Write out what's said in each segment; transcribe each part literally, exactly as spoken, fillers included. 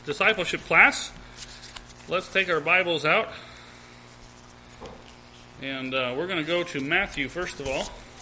discipleship class. Let's take our Bibles out. And uh, we're going to go to Matthew first of all.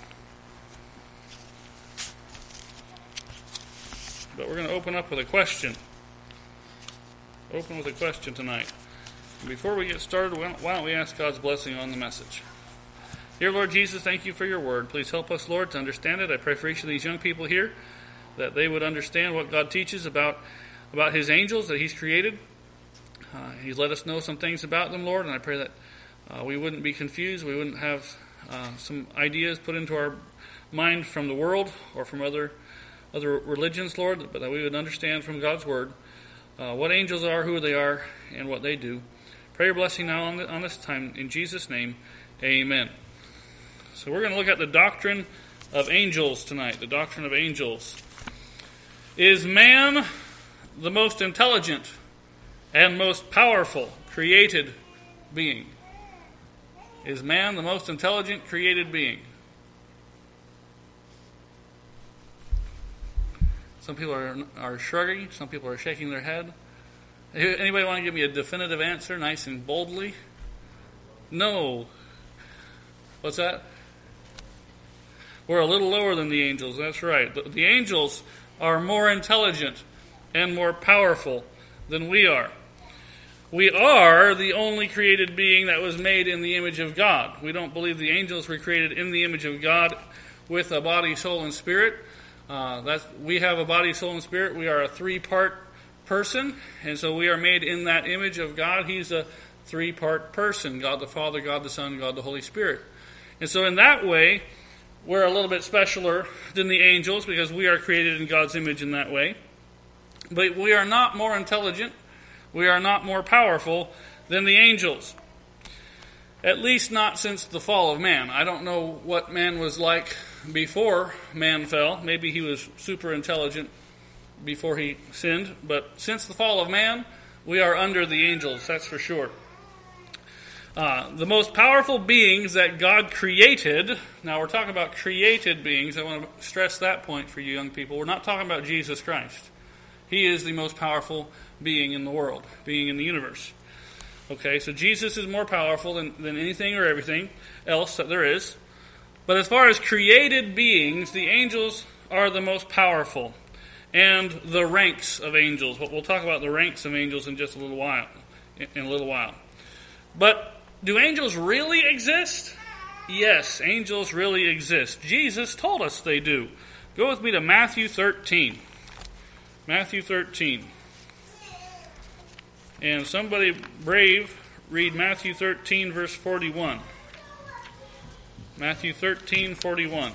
But we're going to open up with a question. Open with a question tonight. Before we get started, why don't we ask God's blessing on the message? Dear Lord Jesus, thank you for your word. Please help us, Lord, to understand it. I pray for each of these young people here that they would understand what God teaches about, about his angels that he's created. Uh, he's let us know some things about them, Lord, and I pray that uh, we wouldn't be confused. We wouldn't have uh, some ideas put into our mind from the world or from other other religions, Lord, but that we would understand from God's word uh, what angels are, who they are, and what they do. Pray your blessing now on, the, on this time. In Jesus' name, amen. So we're going to look at the doctrine of angels tonight. The doctrine of angels. Is man the most intelligent and most powerful created being? Is man the most intelligent created being? Some people are, are shrugging. Some people are shaking their head. Anybody want to give me a definitive answer, nice and boldly? No. What's that? We're a little lower than the angels. That's right. The, the angels are more intelligent and more powerful than we are. We are the only created being that was made in the image of God. We don't believe the angels were created in the image of God with a body, soul, and spirit. Uh, that's, we have a body, soul, and spirit. We are a three-part person, and so we are made in that image of God. He's a three-part person, God the Father, God the Son, God the Holy Spirit. And so in that way, we're a little bit specialer than the angels because we are created in God's image in that way. But we are not more intelligent. We are not more powerful than the angels. At least not since the fall of man. I don't know what man was like before man fell. Maybe he was super intelligent before he sinned. But since the fall of man, we are under the angels, that's for sure. Uh, the most powerful beings that God created, now we're talking about created beings, I want to stress that point for you young people. We're not talking about Jesus Christ. He is the most powerful being in the world, being in the universe. Okay, so Jesus is more powerful than, than anything or everything else that there is. But as far as created beings, the angels are the most powerful. And the ranks of angels. We'll talk about the ranks of angels in just a little while. In a little while. But do angels really exist? Yes, angels really exist. Jesus told us they do. Go with me to Matthew thirteen. Matthew thirteen. And somebody brave, read Matthew thirteen, verse forty-one. Matthew thirteen, forty-one.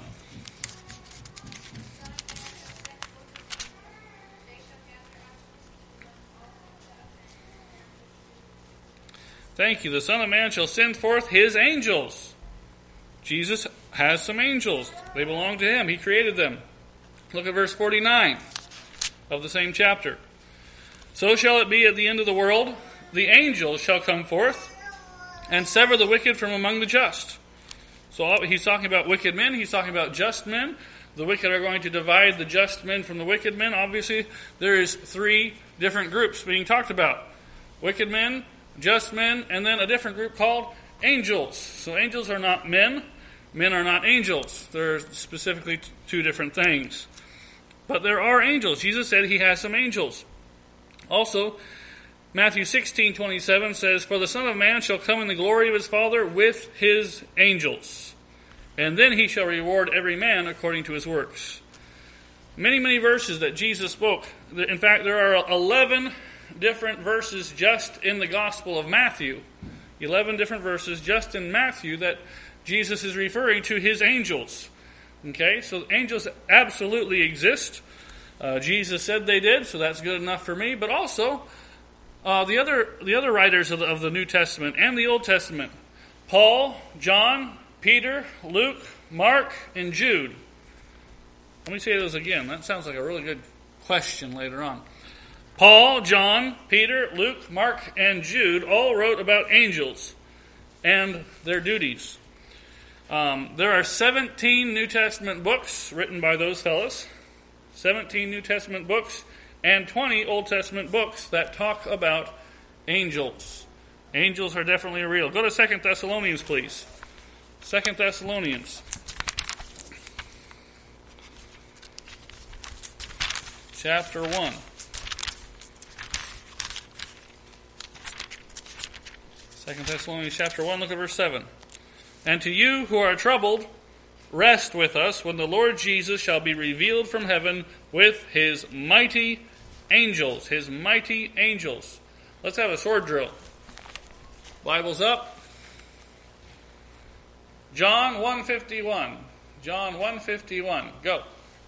Thank you. The Son of Man shall send forth his angels. Jesus has some angels. They belong to him. He created them. Look at verse forty-nine of the same chapter. So shall it be at the end of the world. The angels shall come forth and sever the wicked from among the just. So he's talking about wicked men. He's talking about just men. The wicked are going to divide the just men from the wicked men. Obviously, there is three different groups being talked about. Wicked men, just men, and then a different group called angels. So angels are not men. Men are not angels. They're specifically two different things. But there are angels. Jesus said he has some angels. Also, Matthew sixteen twenty-seven says, For the Son of Man shall come in the glory of his Father with his angels. And then he shall reward every man according to his works. Many, many verses that Jesus spoke. In fact, there are eleven different verses just in the Gospel of Matthew. eleven different verses just in Matthew that Jesus is referring to his angels. Okay, so angels absolutely exist. Uh, Jesus said they did, so that's good enough for me. But also, uh, the other the other writers of the, of the New Testament and the Old Testament, Paul, John, Peter, Luke, Mark, and Jude. Let me say those again. That sounds like a really good question later on. Paul, John, Peter, Luke, Mark, and Jude all wrote about angels and their duties. Um, there are seventeen New Testament books written by those fellows. seventeen New Testament books and twenty Old Testament books that talk about angels. Angels are definitely real. Go to Second Thessalonians, please. Second Thessalonians. Chapter one. Second Thessalonians chapter one, look at verse seven. And to you who are troubled, rest with us when the Lord Jesus shall be revealed from heaven with his mighty angels. His mighty angels. Let's have a sword drill. Bibles up. John one fifty-one. John one fifty-one. Go.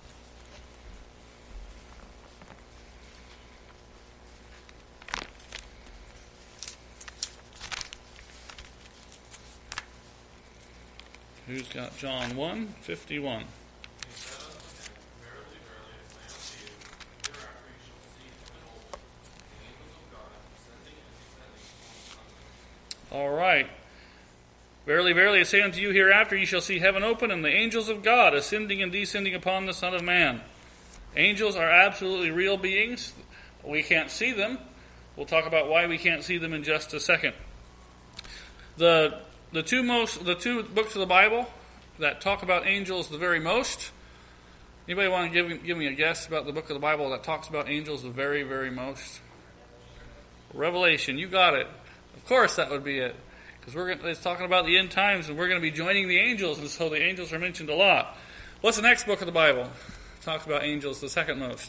Who's got John one fifty-one? All right. Verily, verily, I say unto you, hereafter ye shall see heaven open, and the angels of God ascending and descending upon the Son of Man. Angels are absolutely real beings. We can't see them. We'll talk about why we can't see them in just a second. The the two most the two books of the Bible that talk about angels the very most. Anybody want to give give me a guess about the book of the Bible that talks about angels the very, very most? Revelation. You got it. Of course, that would be it. Because we're gonna, it's talking about the end times, and we're going to be joining the angels, and so the angels are mentioned a lot. What's the next book of the Bible? Talks about angels the second most.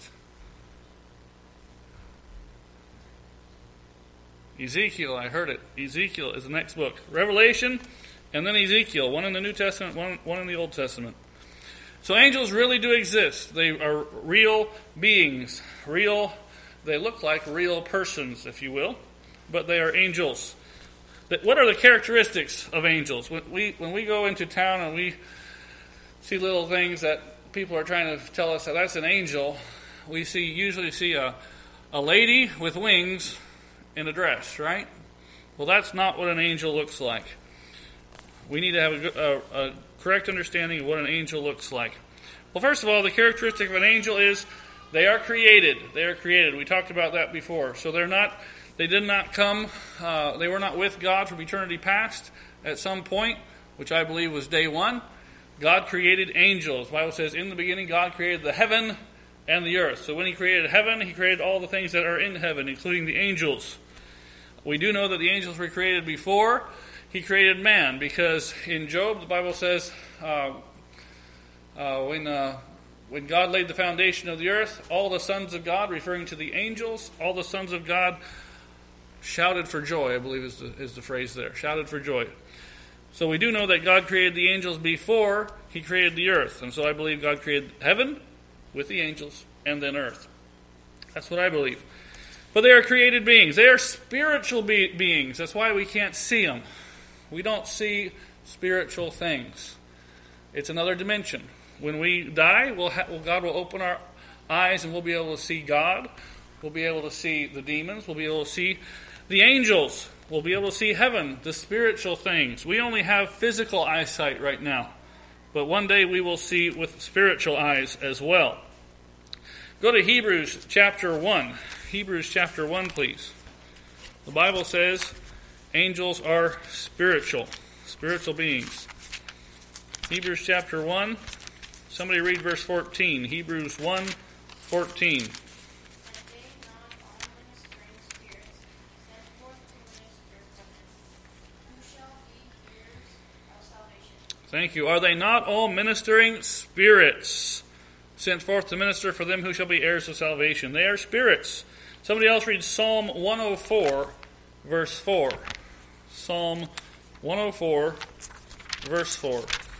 Ezekiel, I heard it. Ezekiel is the next book. Revelation, and then Ezekiel. One in the New Testament, one, one in the Old Testament. So angels really do exist. They are real beings. Real, they look like real persons, if you will. But they are angels. What are the characteristics of angels? When we when we go into town and we see little things that people are trying to tell us that that's an angel, we see usually see a a lady with wings in a dress, right? Well, that's not what an angel looks like. We need to have a, a, a correct understanding of what an angel looks like. Well, first of all, the characteristic of an angel is they are created. They are created. We talked about that before. So they're not. They did not come, uh, they were not with God from eternity past at some point, which I believe was day one. God created angels. The Bible says, in the beginning God created the heaven and the earth. So when he created heaven, he created all the things that are in heaven, including the angels. We do know that the angels were created before he created man, because in Job, the Bible says, uh, uh, when uh, when God laid the foundation of the earth, all the sons of God, referring to the angels, all the sons of God shouted for joy, I believe is the, is the phrase there. Shouted for joy. So we do know that God created the angels before he created the earth. And so I believe God created heaven with the angels and then earth. That's what I believe. But they are created beings. They are spiritual be- beings. That's why we can't see them. We don't see spiritual things. It's another dimension. When we die, we'll ha- well, God will open our eyes and we'll be able to see God. We'll be able to see the demons. We'll be able to see the angels. We'll be able to see heaven, the spiritual things. We only have physical eyesight right now. But one day we will see with spiritual eyes as well. Go to Hebrews chapter one. Hebrews chapter one, please. The Bible says angels are spiritual. Spiritual beings. Hebrews chapter one. Somebody read verse fourteen. Hebrews one, fourteen. Thank you. Are they not all ministering spirits sent forth to minister for them who shall be heirs of salvation? They are spirits. Somebody else read Psalm one oh four, verse four. Psalm one oh four, verse four.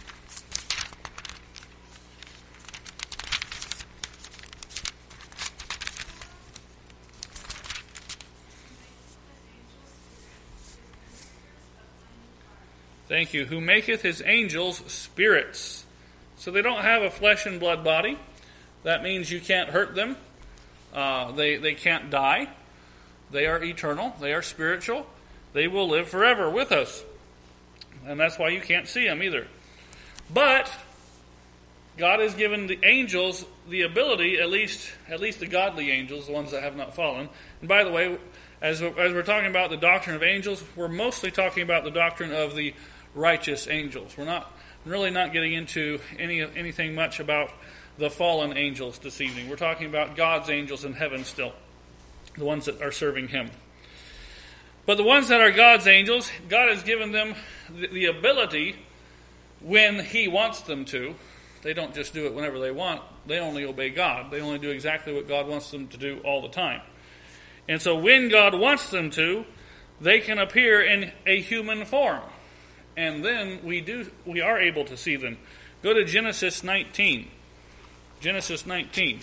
Thank you. Who maketh his angels spirits. So they don't have a flesh and blood body. That means you can't hurt them. Uh, they, they can't die. They are eternal. They are spiritual. They will live forever with us. And that's why you can't see them either. But God has given the angels the ability, at least at least the godly angels, the ones that have not fallen. And by the way, as we're, as we're talking about the doctrine of angels, we're mostly talking about the doctrine of the righteous angels. We're not really not getting into any anything much about the fallen angels this evening. We're talking about God's angels in heaven still, the ones that are serving Him. But the ones that are God's angels, God has given them the, the ability when He wants them to. They don't just do it whenever they want. They only obey God. They only do exactly what God wants them to do all the time. And so when God wants them to, they can appear in a human form. And then we do we are able to see them. Go to Genesis nineteen. Genesis nineteen.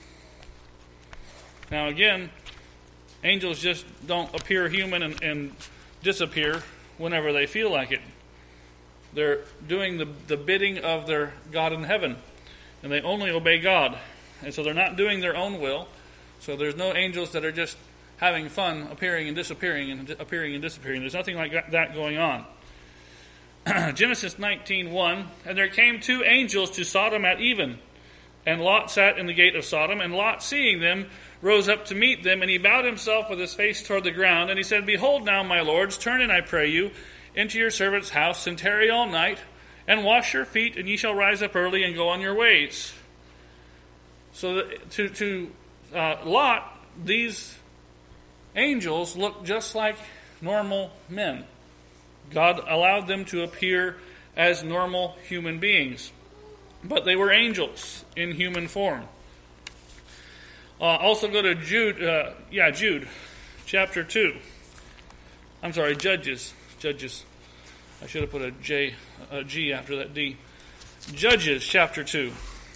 Now again, angels just don't appear human and, and disappear whenever they feel like it. They're doing the, the bidding of their God in heaven. And they only obey God. And so they're not doing their own will. So there's no angels that are just having fun appearing and disappearing and appearing and disappearing. There's nothing like that going on. Genesis nineteen one, and there came two angels to Sodom at even, and Lot sat in the gate of Sodom, and Lot, seeing them, rose up to meet them, and he bowed himself with his face toward the ground, and he said, Behold now, my lords, turn in, I pray you, into your servant's house, and tarry all night, and wash your feet, and ye shall rise up early and go on your ways. So that, to, to uh, Lot, these angels look just like normal men. God allowed them to appear as normal human beings. But they were angels in human form. Uh, also go to Jude, uh, yeah, Jude, chapter two. I'm sorry, Judges. Judges. I should have put a J, a G after that D. Judges, chapter two.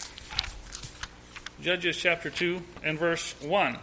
Judges, chapter two, and verse one.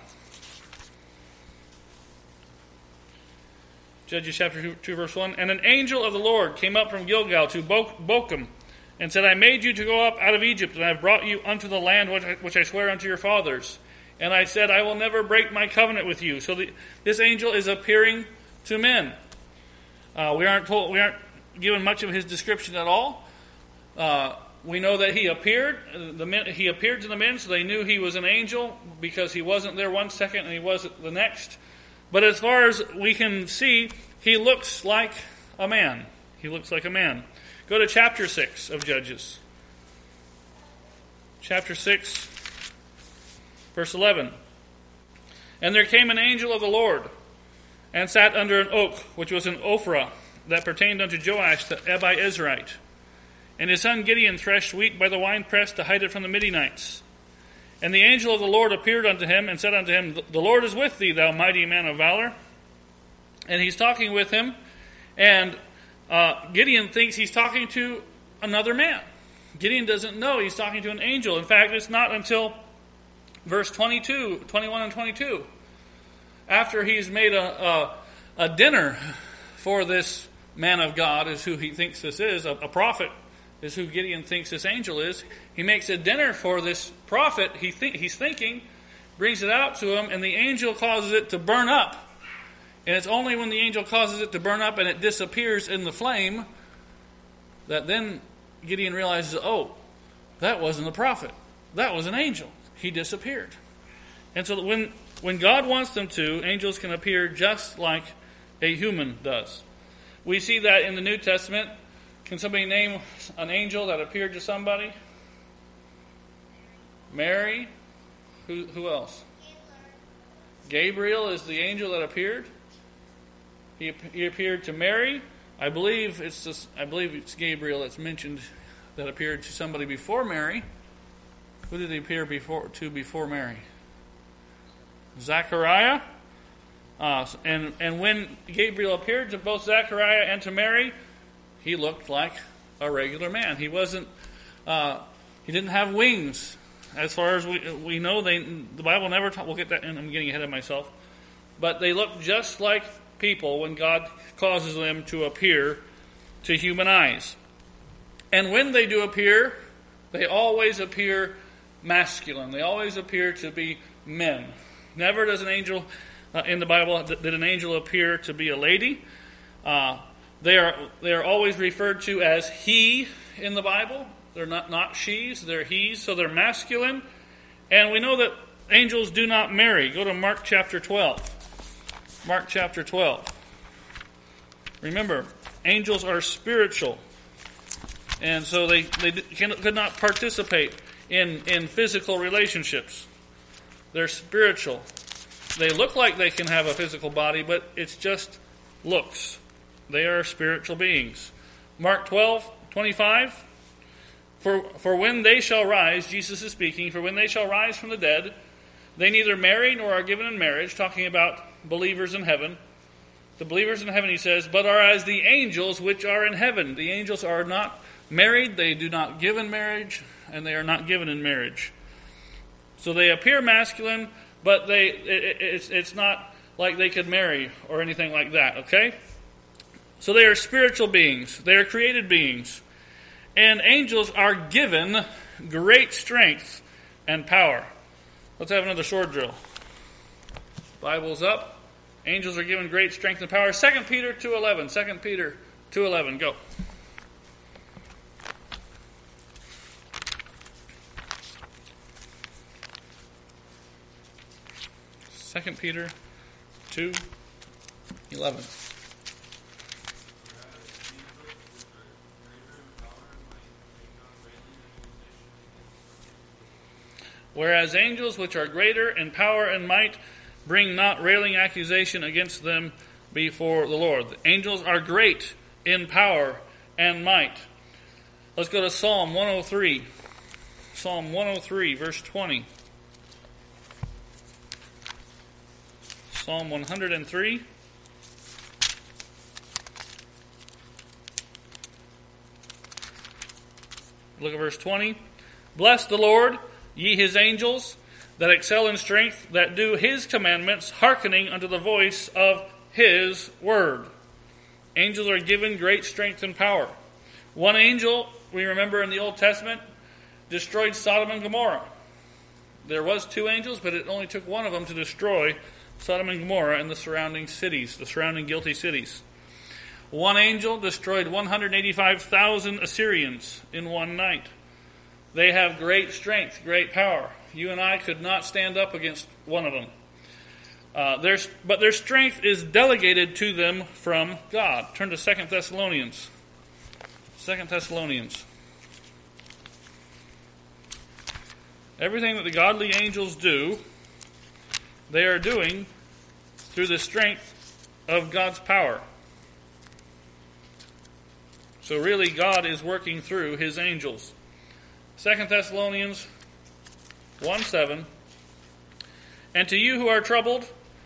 Judges chapter two, verse one. And an angel of the Lord came up from Gilgal to Bo- Bochum, and said, I made you to go up out of Egypt, and I have brought you unto the land which I, which I swear unto your fathers. And I said, I will never break my covenant with you. So the, this angel is appearing to men. Uh, we aren't told, we aren't given much of his description at all. Uh, we know that he appeared. The men, he appeared to the men, so they knew he was an angel because he wasn't there one second and he wasn't the next. But as far as we can see, he looks like a man. He looks like a man. Go to chapter six of Judges. Chapter six, verse eleven. And there came an angel of the Lord, and sat under an oak, which was in Ophrah, that pertained unto Joash the Abiezrite. And his son Gideon threshed wheat by the winepress to hide it from the Midianites. And the angel of the Lord appeared unto him, and said unto him, The Lord is with thee, thou mighty man of valor. And he's talking with him, and uh, Gideon thinks he's talking to another man. Gideon doesn't know he's talking to an angel. In fact, it's not until verse twenty-two, twenty-one and twenty-two, after he's made a, a, a dinner for this man of God, is who he thinks this is, a, a prophet, is who Gideon thinks this angel is. He makes a dinner for this prophet, he think, he's thinking, brings it out to him, and the angel causes it to burn up. And it's only when the angel causes it to burn up and it disappears in the flame that then Gideon realizes, oh, that wasn't a prophet. That was an angel. He disappeared. And so when, when God wants them to, angels can appear just like a human does. We see that in the New Testament. Can somebody name an angel that appeared to somebody? Mary. Who, who else? Gabriel is the angel that appeared. He, he appeared to Mary. I believe it's just, I believe it's Gabriel that's mentioned that appeared to somebody before Mary. Who did he appear before to before Mary? Zechariah. Uh, and and when Gabriel appeared to both Zechariah and to Mary, he looked like a regular man. He wasn't. Uh, he didn't have wings, as far as we we know. They the Bible never. Ta- we'll get that. And I'm getting ahead of myself. But they look just like people when God causes them to appear to human eyes. And when they do appear, they always appear masculine. They always appear to be men. Never does an angel uh, in the Bible did an angel appear to be a lady. Uh, they are they are always referred to as he in the Bible. They're not, not she's, they're he's, so they're masculine. And we know that angels do not marry. Go to Mark chapter twelve. Mark chapter twelve. Remember, angels are spiritual. And so they, they can, could not participate in, in physical relationships. They're spiritual. They look like they can have a physical body, but it's just looks. They are spiritual beings. Mark twelve, twenty-five. For, for when they shall rise, Jesus is speaking, for when they shall rise from the dead, they neither marry nor are given in marriage, talking about believers in heaven. The believers in heaven, he says, but are as the angels which are in heaven. The angels are not married, they do not give in marriage, and they are not given in marriage. So they appear masculine, but they it, it's, it's not like they could marry or anything like that, okay? So they are spiritual beings. They are created beings. And angels are given great strength and power. Let's have another sword drill. Bible's up. Angels are given great strength and power. Second Peter two eleven. Second Peter two eleven. Go. Second Peter two eleven. Whereas angels, which are greater in power and might, bring not railing accusation against them before the Lord. The angels are great in power and might. Let's go to Psalm one oh three. Psalm one oh three, verse twenty. Psalm one hundred three. Look at verse twenty. Bless the Lord, ye his angels, that excel in strength, that do his commandments, hearkening unto the voice of his word. Angels are given great strength and power. One angel, we remember in the Old Testament, destroyed Sodom and Gomorrah. There was two angels, but it only took one of them to destroy Sodom and Gomorrah and the surrounding cities, the surrounding guilty cities. One angel destroyed one hundred eighty-five thousand Assyrians in one night. They have great strength, great power. You and I could not stand up against one of them. Uh, there's, but their strength is delegated to them from God. Turn to Second Thessalonians. Second Thessalonians. Everything that the godly angels do, they are doing through the strength of God's power. So really, God is working through his angels. Second Thessalonians one seven. And to you who are troubled,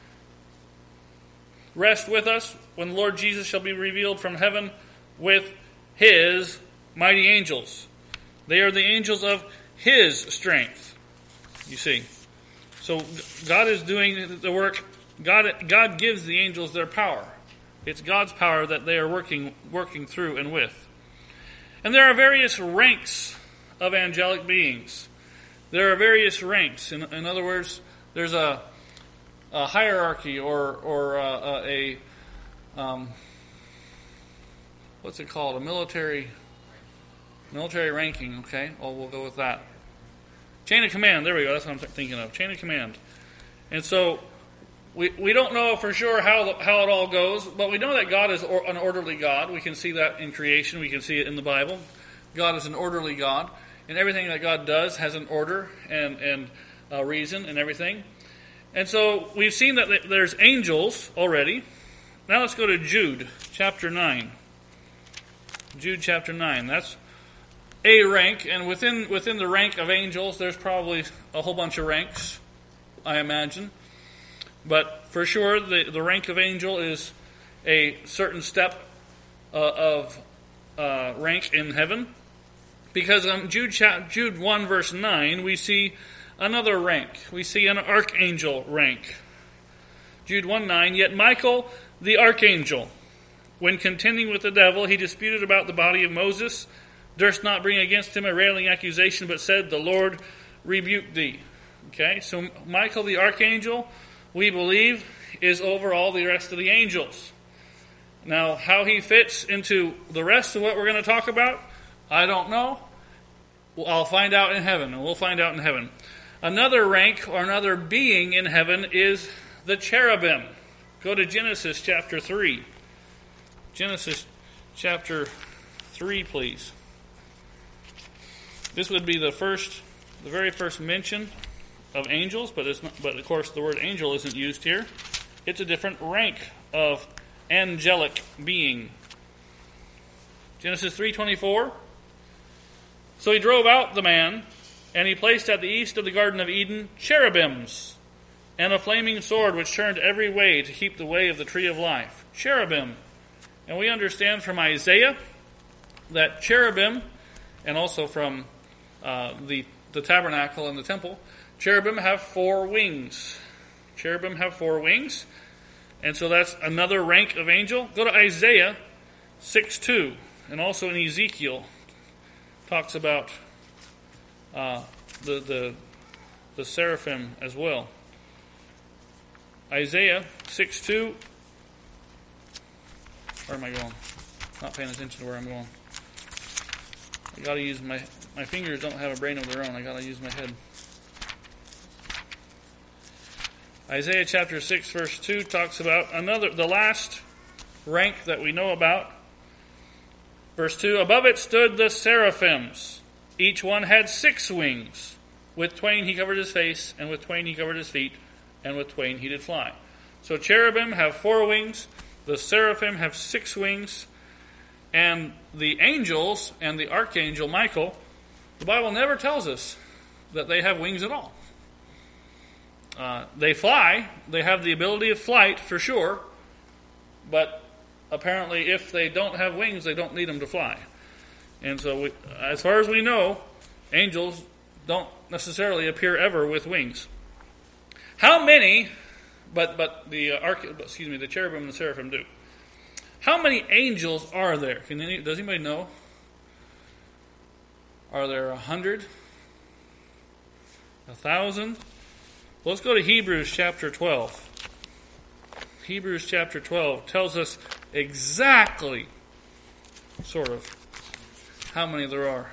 rest with us when the Lord Jesus shall be revealed from heaven with his mighty angels. They are the angels of his strength. You see. So God is doing the work. God, God gives the angels their power. It's God's power that they are working, working through and with. And there are various ranks of angelic beings. There are various ranks. In, in other words, there's a, a hierarchy or or uh, a um, what's it called? A military military ranking. Okay, well we'll go with that. Chain of command. There we go. That's what I'm thinking of. Chain of command. And so we we don't know for sure how the, how it all goes, but we know that God is or, an orderly God. We can see that in creation. We can see it in the Bible. God is an orderly God. And everything that God does has an order and, and a reason and everything. And so we've seen that there's angels already. Now let's go to Jude chapter nine. Jude chapter nine. That's a rank. And within within the rank of angels, there's probably a whole bunch of ranks, I imagine. But for sure, the, the rank of angel is a certain step uh, of uh, rank in heaven. Because on Jude, Jude one verse nine, we see another rank. We see an archangel rank. Jude one nine, yet Michael the archangel, when contending with the devil, he disputed about the body of Moses, durst not bring against him a railing accusation, but said, the Lord rebuke thee. Okay, so Michael the archangel, we believe, is over all the rest of the angels. Now, how he fits into the rest of what we're going to talk about, I don't know. Well, I'll find out in heaven, and we'll find out in heaven. Another rank or another being in heaven is the cherubim. Go to Genesis chapter three. Genesis chapter three, please. This would be the first, the very first mention of angels, but it's not, but of course the word angel isn't used here. It's a different rank of angelic being. Genesis three twenty-four. So he drove out the man, and he placed at the east of the Garden of Eden cherubims, and a flaming sword which turned every way to keep the way of the tree of life. Cherubim. And we understand from Isaiah that cherubim, and also from uh, the, the tabernacle and the temple, cherubim have four wings. Cherubim have four wings. And so that's another rank of angel. Go to Isaiah six two. And also in Ezekiel, talks about uh, the, the, the seraphim as well. Isaiah six two. Where am I going? Not paying attention to where I'm going. I gotta use my, my fingers don't have a brain of their own. I gotta use my head. Isaiah chapter six verse two talks about another, the last rank that we know about. Verse two, above it stood the seraphims. Each one had six wings. With twain he covered his face, and with twain he covered his feet, and with twain he did fly. So cherubim have four wings, the seraphim have six wings, and the angels and the archangel Michael, the Bible never tells us that they have wings at all. Uh, they fly, they have the ability of flight for sure, but apparently if they don't have wings, they don't need them to fly. And so we, as far as we know, angels don't necessarily appear ever with wings. How many, but but the uh, arch, excuse me, the cherubim and the seraphim do. How many angels are there? Can any, does anybody know? Are there a hundred? A thousand? Let's go to Hebrews chapter twelve. Hebrews chapter twelve tells us exactly, sort of, how many there are.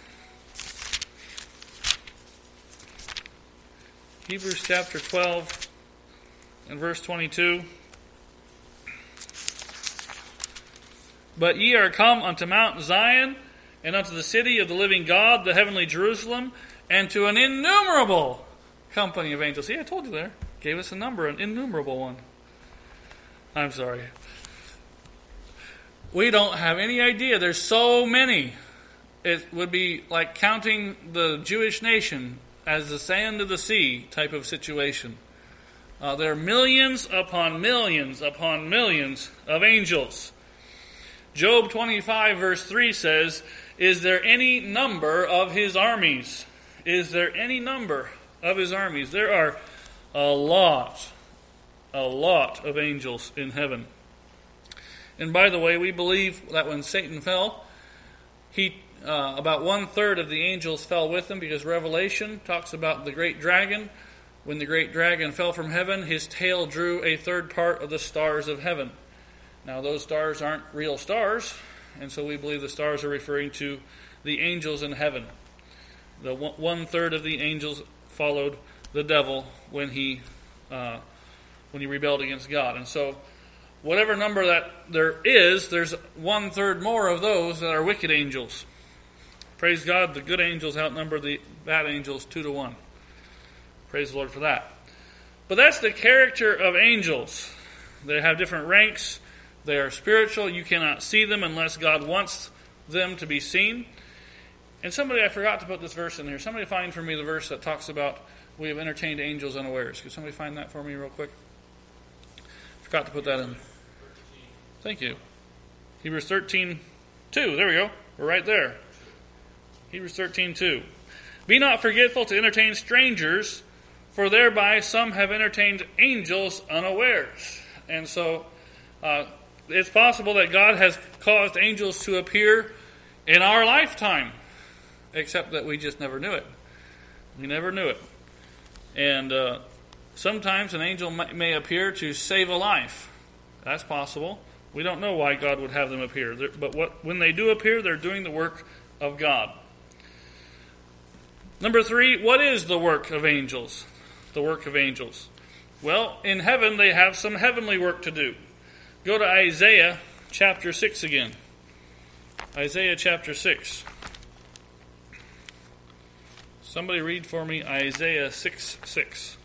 Hebrews chapter twelve and verse twenty-two. But ye are come unto Mount Zion, and unto the city of the living God, the heavenly Jerusalem, and to an innumerable company of angels. See, I told you there. Gave us a number, an innumerable one. I'm sorry. We don't have any idea. There's so many. It would be like counting the Jewish nation as the sand of the sea type of situation. Uh, there are millions upon millions upon millions of angels. Job twenty-five verse three says, is there any number of his armies? Is there any number of his armies? There are a lot, a lot of angels in heaven. And by the way, we believe that when Satan fell, he uh, about one third of the angels fell with him, because Revelation talks about the great dragon. When the great dragon fell from heaven, his tail drew a third part of the stars of heaven. Now, those stars aren't real stars, and so we believe the stars are referring to the angels in heaven. The one third of the angels followed the devil when he uh, when he rebelled against God, and so whatever number that there is, there's one third more of those that are wicked angels. Praise God, the good angels outnumber the bad angels two to one. Praise the Lord for that. But that's the character of angels. They have different ranks. They are spiritual. You cannot see them unless God wants them to be seen. And somebody, I forgot to put this verse in here. Somebody find for me the verse that talks about we have entertained angels unawares. Could somebody find that for me real quick? Forgot to put that in. Thank you. Hebrews thirteen two. There we go. We're right there. Hebrews thirteen two. Be not forgetful to entertain strangers, for thereby some have entertained angels unawares. And so uh, it's possible that God has caused angels to appear in our lifetime, except that we just never knew it. We never knew it. And uh, sometimes an angel may appear to save a life. That's possible. We don't know why God would have them appear. But what, when they do appear, they're doing the work of God. Number three, what is the work of angels? The work of angels. Well, in heaven they have some heavenly work to do. Go to Isaiah chapter six again. Isaiah chapter six. Somebody read for me Isaiah six six.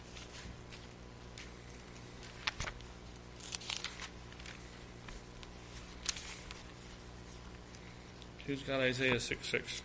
Who's got Isaiah six six?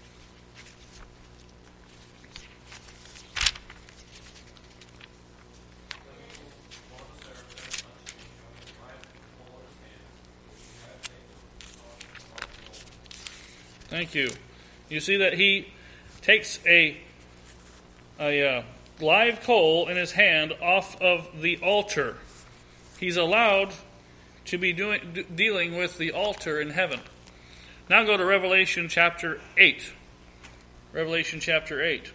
Thank you. You see that he takes a, a uh, live coal in his hand off of the altar. He's allowed to be doing d- dealing with the altar in heaven. Now go to Revelation chapter eight. Revelation chapter eight.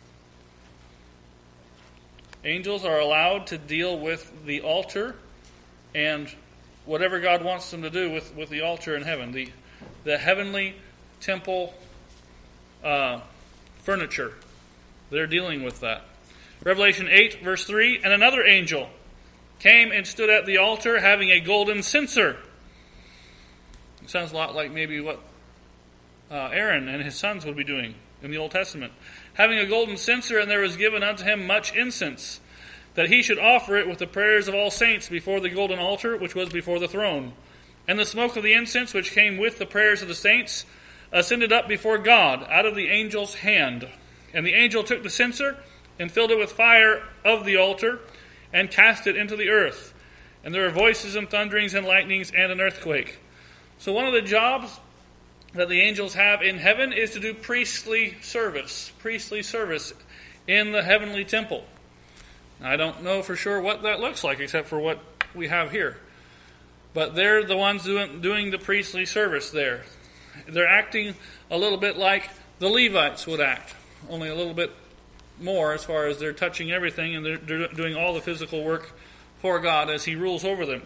Angels are allowed to deal with the altar and whatever God wants them to do with, with the altar in heaven. The, the heavenly temple uh, furniture. They're dealing with that. Revelation eight, verse three, and another angel came and stood at the altar having a golden censer. It sounds a lot like maybe what uh, Aaron and his sons would be doing in the Old Testament. Having a golden censer, and there was given unto him much incense, that he should offer it with the prayers of all saints before the golden altar, which was before the throne. And the smoke of the incense, which came with the prayers of the saints, ascended up before God out of the angel's hand. And the angel took the censer and filled it with fire of the altar and cast it into the earth. And there were voices and thunderings and lightnings and an earthquake. So one of the jobs that the angels have in heaven is to do priestly service. Priestly service in the heavenly temple. Now, I don't know for sure what that looks like except for what we have here. But they're the ones doing, doing the priestly service there. They're acting a little bit like the Levites would act, only a little bit more as far as they're touching everything and they're, they're doing all the physical work for God as He rules over them.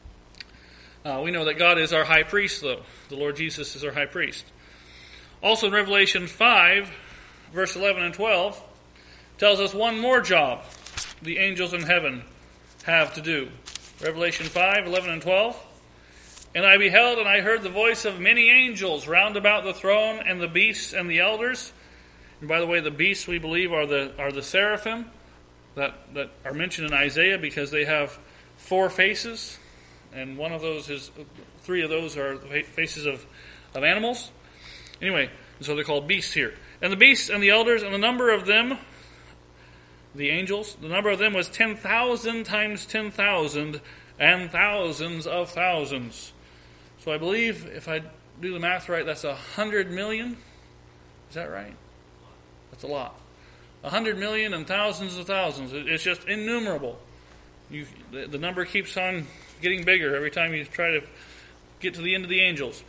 Uh, we know that God is our high priest, though. The Lord Jesus is our high priest. Also in Revelation five, verse eleven and twelve, tells us one more job the angels in heaven have to do. Revelation five, eleven and twelve. And I beheld, and I heard the voice of many angels round about the throne, and the beasts and the elders. And by the way, the beasts, we believe, are the are the seraphim that, that are mentioned in Isaiah because they have four faces. And one of those is, three of those are the faces of, of animals. Anyway, so they're called beasts here. And the beasts and the elders, and the number of them, the angels, the number of them was ten thousand times ten thousand, and thousands of thousands. So I believe, if I do the math right, that's a hundred million. Is that right? That's a lot. A hundred million and thousands of thousands. It's just innumerable. You, the, the number keeps on getting bigger every time you try to get to the end of the angels.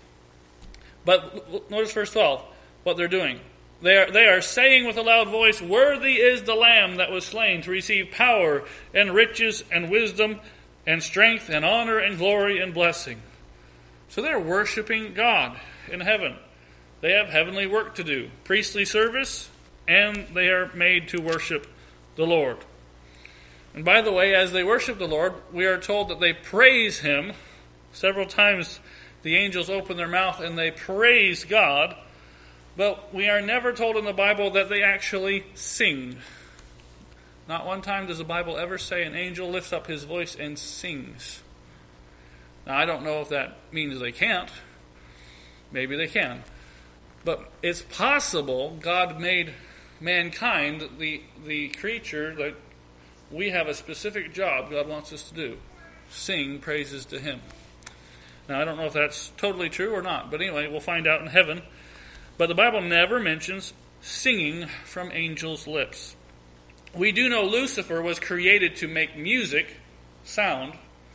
But notice verse twelve, what they're doing. They are, they are saying with a loud voice, "Worthy is the Lamb that was slain to receive power and riches and wisdom and strength and honor and glory and blessing." So they're worshiping God in heaven. They have heavenly work to do, priestly service, and they are made to worship the Lord. And by the way, as they worship the Lord, we are told that they praise Him. Several times the angels open their mouth and they praise God, but we are never told in the Bible that they actually sing. Not one time does the Bible ever say an angel lifts up his voice and sings. Now, I don't know if that means they can't. Maybe they can. But it's possible God made mankind, the, the creature, that we have a specific job God wants us to do. Sing praises to Him. Now, I don't know if that's totally true or not. But anyway, we'll find out in heaven. But the Bible never mentions singing from angels' lips. We do know Lucifer was created to make music, sound.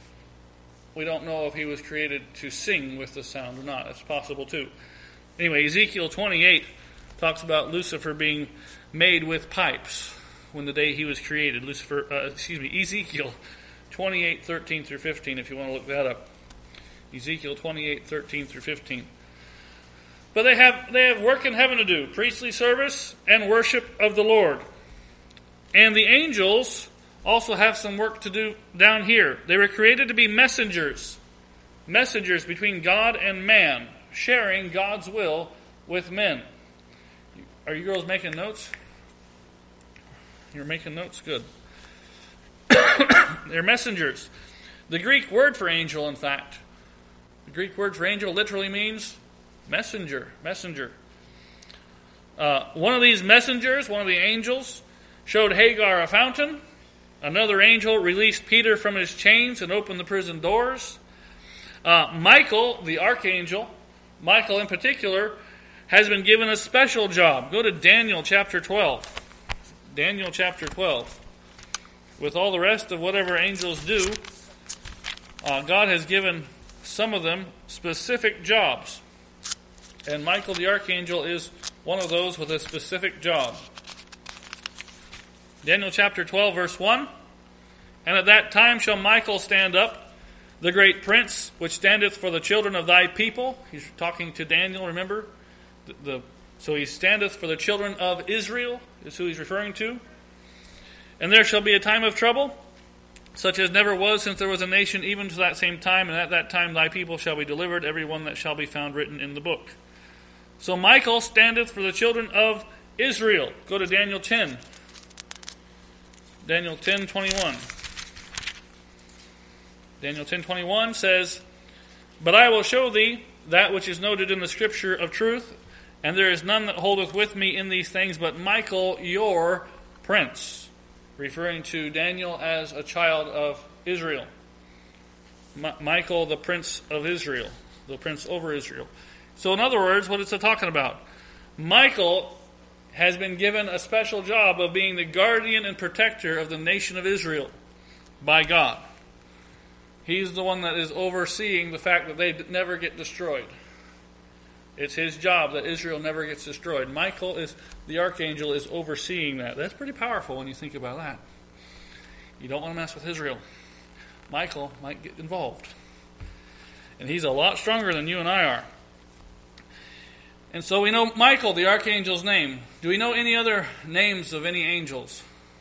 We don't know if he was created to sing with the sound or not. That's possible too. Anyway, Ezekiel twenty-eight talks about Lucifer being made with pipes when the day he was created. Lucifer, uh, excuse me, Ezekiel twenty-eight, thirteen through fifteen, if you want to look that up. Ezekiel twenty-eight, thirteen through fifteen. But they have they have work in heaven to do, priestly service and worship of the Lord. And the angels also have some work to do down here. They were created to be messengers, messengers between God and man, sharing God's will with men. Are you girls making notes? You're making notes? Good. They're messengers. The Greek word for angel, in fact, the Greek word for angel literally means messenger, messenger. Uh, one of these messengers, one of the angels, showed Hagar a fountain. Another angel released Peter from his chains and opened the prison doors. Uh, Michael, the archangel, Michael in particular, has been given a special job. Go to Daniel chapter twelve. Daniel chapter twelve. With all the rest of whatever angels do, uh, God has given some of them specific jobs. And Michael the archangel is one of those with a specific job. Daniel chapter twelve, verse one. And at that time shall Michael stand up, the great prince, which standeth for the children of thy people. He's talking to Daniel, remember? The, the, so he standeth for the children of Israel, is who he's referring to. And there shall be a time of trouble, such as never was since there was a nation, even to that same time. And at that time thy people shall be delivered, every one that shall be found written in the book. So Michael standeth for the children of Israel. Go to Daniel ten. Daniel ten twenty-one. Daniel ten twenty-one says, But I will show thee that which is noted in the scripture of truth, and there is none that holdeth with me in these things, but Michael your prince. Referring to Daniel as a child of Israel. M- Michael the prince of Israel. The prince over Israel. So in other words, what is it talking about? Michael has been given a special job of being the guardian and protector of the nation of Israel by God. He's the one that is overseeing the fact that they never get destroyed. It's his job that Israel never gets destroyed. Michael, is the archangel, is overseeing that. That's pretty powerful when you think about that. You don't want to mess with Israel. Michael might get involved. And he's a lot stronger than you and I are. And so we know Michael, the archangel's name. Do we know any other names of any angels?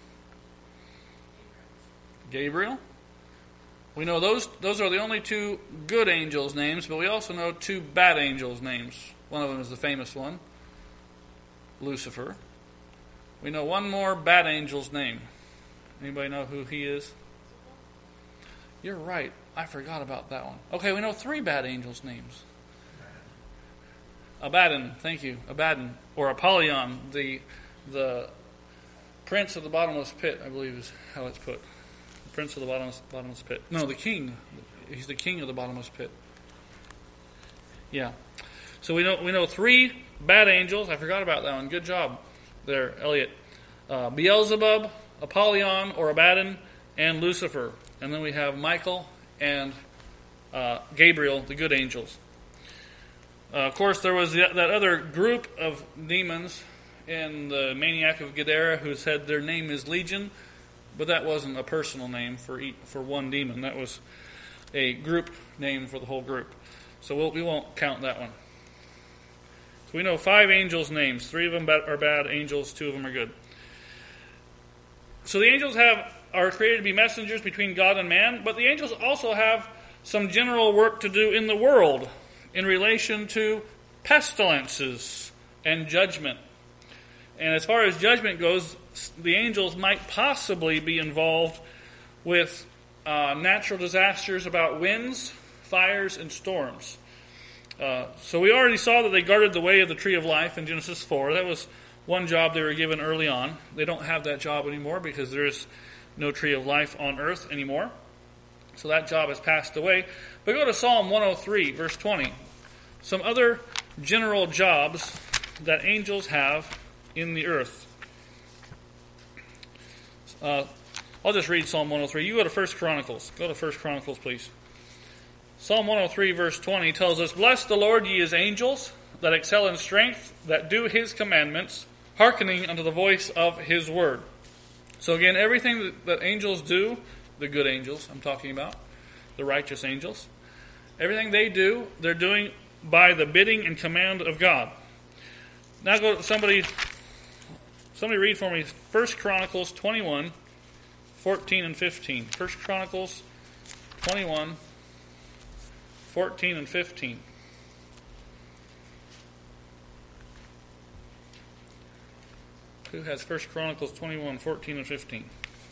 Gabriel. We know those those are the only two good angels' names, but we also know two bad angels' names. One of them is the famous one, Lucifer. We know one more bad angel's name. Anybody know who he is? You're right. I forgot about that one. Okay, we know three bad angels' names. Abaddon, thank you. Abaddon, or Apollyon, the the prince of the bottomless pit, I believe is how it's put. The prince of the bottomless, bottomless pit. No, the king. He's the king of the bottomless pit. Yeah. So we know we know three bad angels. I forgot about that one. Good job there, Elliot. Uh, Beelzebub, Apollyon, or Abaddon, and Lucifer. And then we have Michael and uh, Gabriel, the good angels. Uh, of course, there was the, that other group of demons in the Maniac of Gadara who said their name is Legion, but that wasn't a personal name for each, for one demon. That was a group name for the whole group. So we'll, we won't count that one. So we know five angels' names. Three of them are bad angels. Two of them are good. So the angels have are created to be messengers between God and man, but the angels also have some general work to do in the world in relation to pestilences and judgment. And as far as judgment goes, the angels might possibly be involved with uh, natural disasters about winds, fires, and storms. Uh, so we already saw that they guarded the way of the tree of life in Genesis four. That was one job they were given early on. They don't have that job anymore because there is no tree of life on earth anymore. So that job has passed away. But go to Psalm one oh three, verse twenty. Some other general jobs that angels have in the earth. Uh, I'll just read Psalm one oh three. You go to First Chronicles. Go to First Chronicles, please. Psalm one oh three, verse twenty tells us, Bless the Lord, ye his angels, that excel in strength, that do his commandments, hearkening unto the voice of his word. So again, everything that, that angels do, the good angels I'm talking about, the righteous angels, everything they do, they're doing by the bidding and command of God. Now go somebody somebody read for me First Chronicles twenty-one, fourteen and fifteen. First Chronicles twenty-one, fourteen and fifteen. Who has First Chronicles twenty-one, fourteen and fifteen?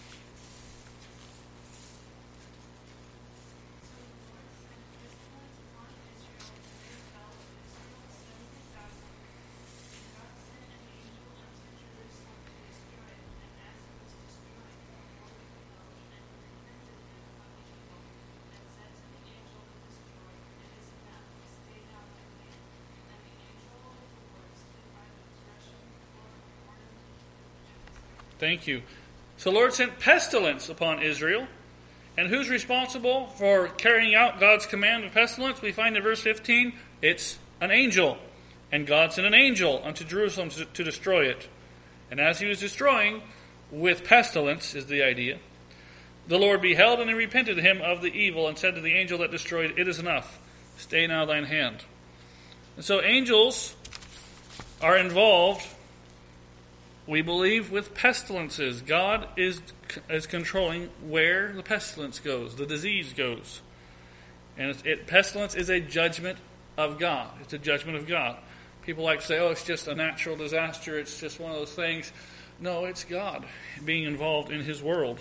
Thank you. So the Lord sent pestilence upon Israel. And who's responsible for carrying out God's command of pestilence? We find in verse fifteen, it's an angel. And God sent an angel unto Jerusalem to, to destroy it. And as he was destroying, with pestilence is the idea, the Lord beheld and he repented him of the evil and said to the angel that destroyed, it is enough. Stay now thine hand. And so angels are involved, we believe, with pestilences. God is is controlling where the pestilence goes, the disease goes. And it, it, pestilence is a judgment of God. It's a judgment of God. People like to say, oh, it's just a natural disaster. It's just one of those things. No, it's God being involved in his world.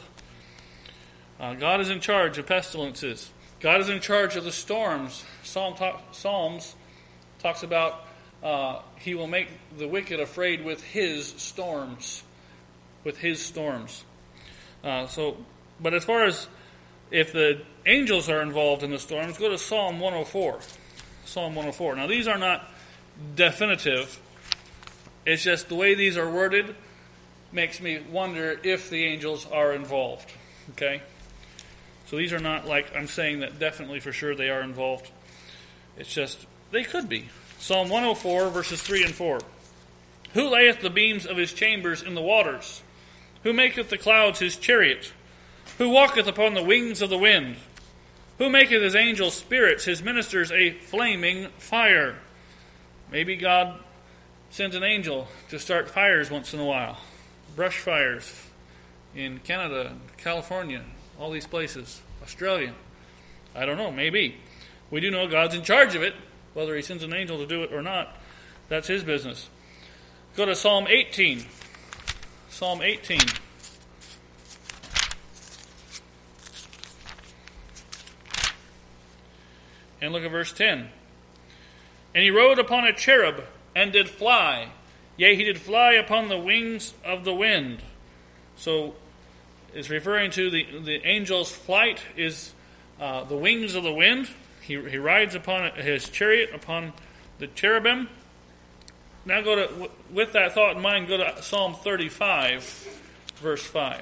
Uh, God is in charge of pestilences. God is in charge of the storms. Psalm talk, Psalms talks about uh, he will make the wicked afraid with his storms. With his storms. Uh, so, but as far as if the angels are involved in the storms, go to Psalm one oh four. Psalm one oh four. Now, these are not definitive. It's just the way these are worded makes me wonder if the angels are involved. Okay? So these are not like I'm saying that definitely for sure they are involved. It's just they could be. Psalm one oh four, verses three and four. Who layeth the beams of his chambers in the waters? Who maketh the clouds his chariot? Who walketh upon the wings of the wind? Who maketh his angels spirits, his ministers a flaming fire? Maybe God sends an angel to start fires once in a while. Brush fires in Canada, California, all these places, Australia. I don't know, maybe. We do know God's in charge of it. Whether he sends an angel to do it or not, that's his business. Go to Psalm eighteen. Psalm eighteen. And look at verse ten. And he rode upon a cherub, and did fly. Yea, he did fly upon the wings of the wind. So, it's referring to the, the angel's flight is uh, the wings of the wind. He, he rides upon his chariot, upon the cherubim. Now go to, with that thought in mind, go to Psalm thirty-five, verse five.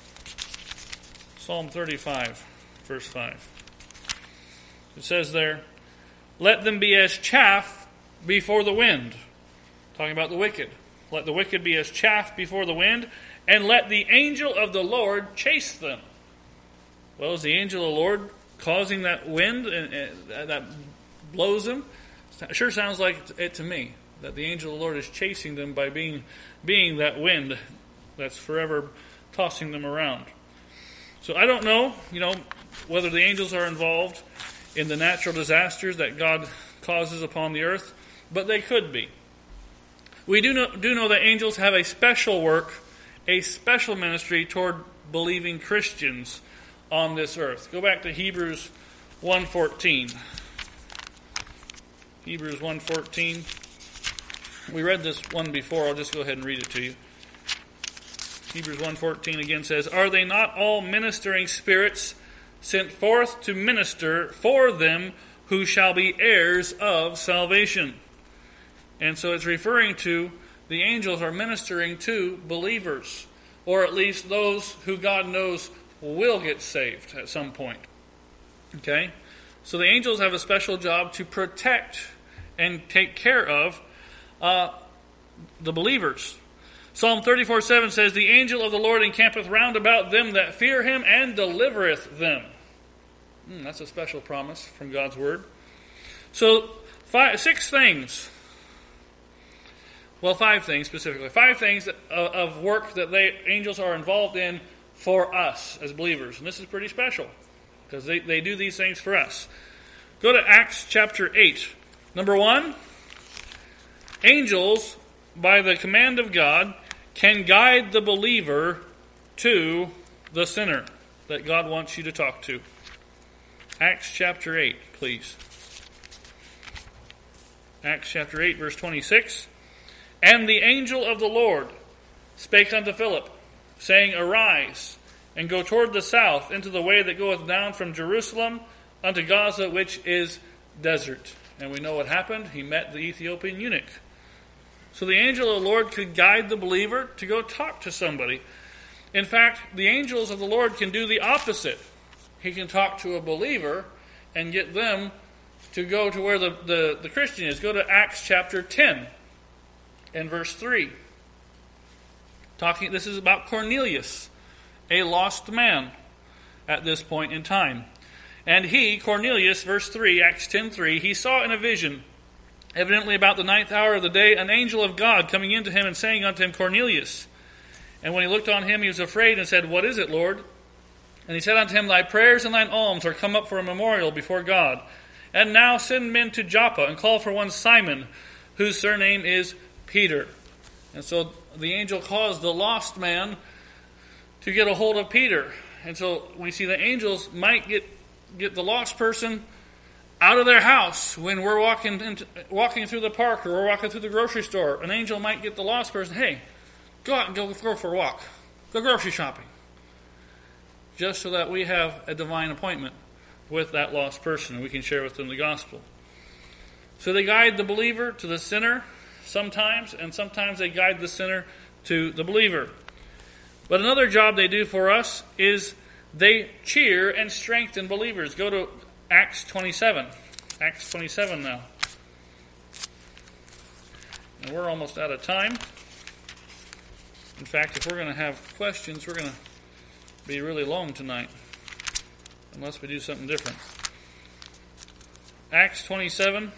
Psalm thirty-five, verse five. It says there, let them be as chaff before the wind. Talking about the wicked. Let the wicked be as chaff before the wind, and let the angel of the Lord chase them. Well, is the angel of the Lord causing that wind and, and that blows them? It sure sounds like it to me, that the angel of the Lord is chasing them by being being that wind that's forever tossing them around. So I don't know, you know, whether the angels are involved in the natural disasters that God causes upon the earth, but they could be. We do know, do know that angels have a special work, a special ministry toward believing Christians on this earth. Go back to Hebrews one fourteen. Hebrews one fourteen. We read this one before. I'll just go ahead and read it to you. Hebrews one fourteen again says, are they not all ministering spirits sent forth to minister for them who shall be heirs of salvation? And so it's referring to the angels are ministering to believers, or at least those who God knows will get saved at some point. Okay? So the angels have a special job to protect and take care of uh, the believers. Psalm thirty-four seven says, the angel of the Lord encampeth round about them that fear him, and delivereth them. Mm, that's a special promise from God's word. So Five, six things. Well, five things specifically. Five things that, uh, of work that they angels are involved in for us as believers. And this is pretty special because they, they do these things for us. Go to Acts chapter eight. Number one, angels, by the command of God, can guide the believer to the sinner that God wants you to talk to. Acts chapter eight, please. Acts chapter eight, verse twenty-six. And the angel of the Lord spake unto Philip, saying, Arise, and go toward the south into the way that goeth down from Jerusalem unto Gaza, which is desert. And we know what happened. He met the Ethiopian eunuch. So the angel of the Lord could guide the believer to go talk to somebody. In fact, the angels of the Lord can do the opposite. He can talk to a believer and get them to go to where the, the, the Christian is. Go to Acts chapter ten and verse three. Talking, this is about Cornelius, a lost man at this point in time. And he, Cornelius, verse three, Acts ten three, he saw in a vision, evidently about the ninth hour of the day, an angel of God coming into him and saying unto him, Cornelius. And when he looked on him, he was afraid and said, What is it, Lord? And he said unto him, Thy prayers and thine alms are come up for a memorial before God. And now send men to Joppa and call for one Simon, whose surname is Peter. And so the angel caused the lost man to get a hold of Peter. And so we see the angels might get get the lost person out of their house when we're walking into, walking through the park or we're walking through the grocery store. An angel might get the lost person, hey, go out and go, go for a walk. Go grocery shopping. Just so that we have a divine appointment with that lost person and we can share with them the gospel. So they guide the believer to the sinner sometimes, and sometimes they guide the sinner to the believer. But another job they do for us is they cheer and strengthen believers. Go to Acts twenty-seven. Acts twenty-seven now. And we're almost out of time. In fact, if we're going to have questions, we're going to be really long tonight. Unless we do something different. Acts twenty-seven.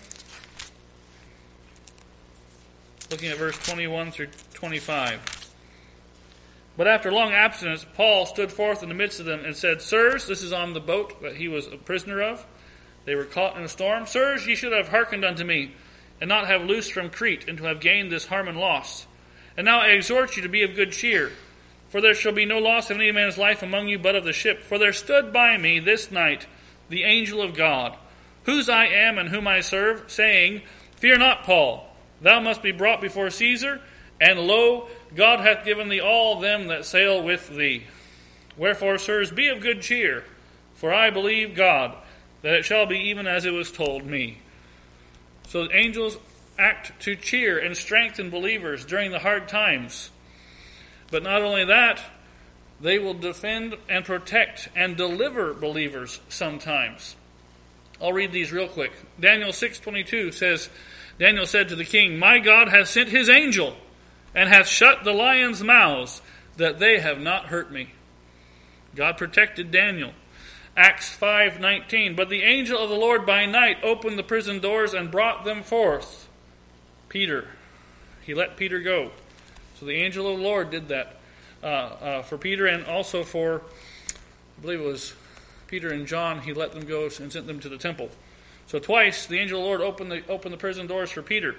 Looking at verse twenty-one through twenty-five. But after long abstinence, Paul stood forth in the midst of them and said, Sirs, this is on the boat that he was a prisoner of. They were caught in a storm. Sirs, ye should have hearkened unto me, and not have loosed from Crete, and to have gained this harm and loss. And now I exhort you to be of good cheer, for there shall be no loss of any man's life among you but of the ship. For there stood by me this night the angel of God, whose I am and whom I serve, saying, Fear not, Paul, thou must be brought before Caesar, and lo, God hath given thee all them that sail with thee. Wherefore, sirs, be of good cheer, for I believe God, that it shall be even as it was told me. So the angels act to cheer and strengthen believers during the hard times. But not only that, they will defend and protect and deliver believers sometimes. I'll read these real quick. Daniel six twenty-two says, Daniel said to the king, My God hath sent his angel, and hath shut the lions' mouths, that they have not hurt me. God protected Daniel. Acts five nineteen, But the angel of the Lord by night opened the prison doors and brought them forth. Peter. He let Peter go. So the angel of the Lord did that uh, uh, for Peter, and also for, I believe it was Peter and John, he let them go and sent them to the temple. So twice the angel of the Lord opened the, opened the prison doors for Peter.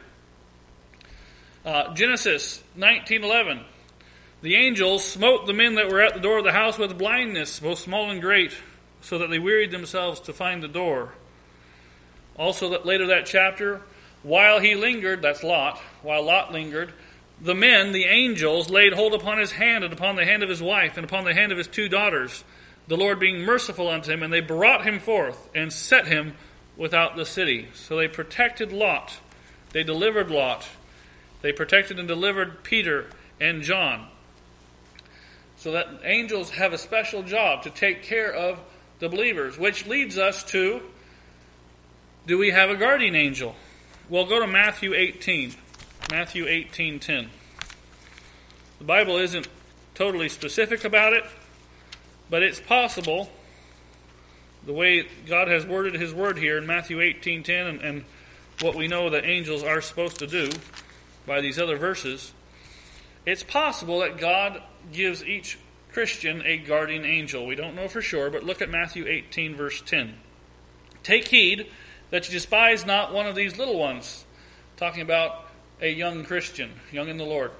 Uh, Genesis nineteen eleven. The angels smote the men that were at the door of the house with blindness, both small and great, so that they wearied themselves to find the door. Also, that later that chapter, while he lingered, that's Lot, while Lot lingered, the men, the angels, laid hold upon his hand and upon the hand of his wife and upon the hand of his two daughters, the Lord being merciful unto him, and they brought him forth and set him without the city. So they protected Lot. They delivered Lot. They protected and delivered Peter and John. So that angels have a special job to take care of the believers, which leads us to, do we have a guardian angel? Well, go to Matthew eighteen. Matthew eighteen ten. The Bible isn't totally specific about it, but it's possible, the way God has worded his word here in Matthew eighteen ten, and, and what we know that angels are supposed to do by these other verses, it's possible that God gives each Christian a guardian angel. We don't know for sure, but look at Matthew eighteen, verse ten. Take heed that you despise not one of these little ones. Talking about a young Christian, young in the Lord.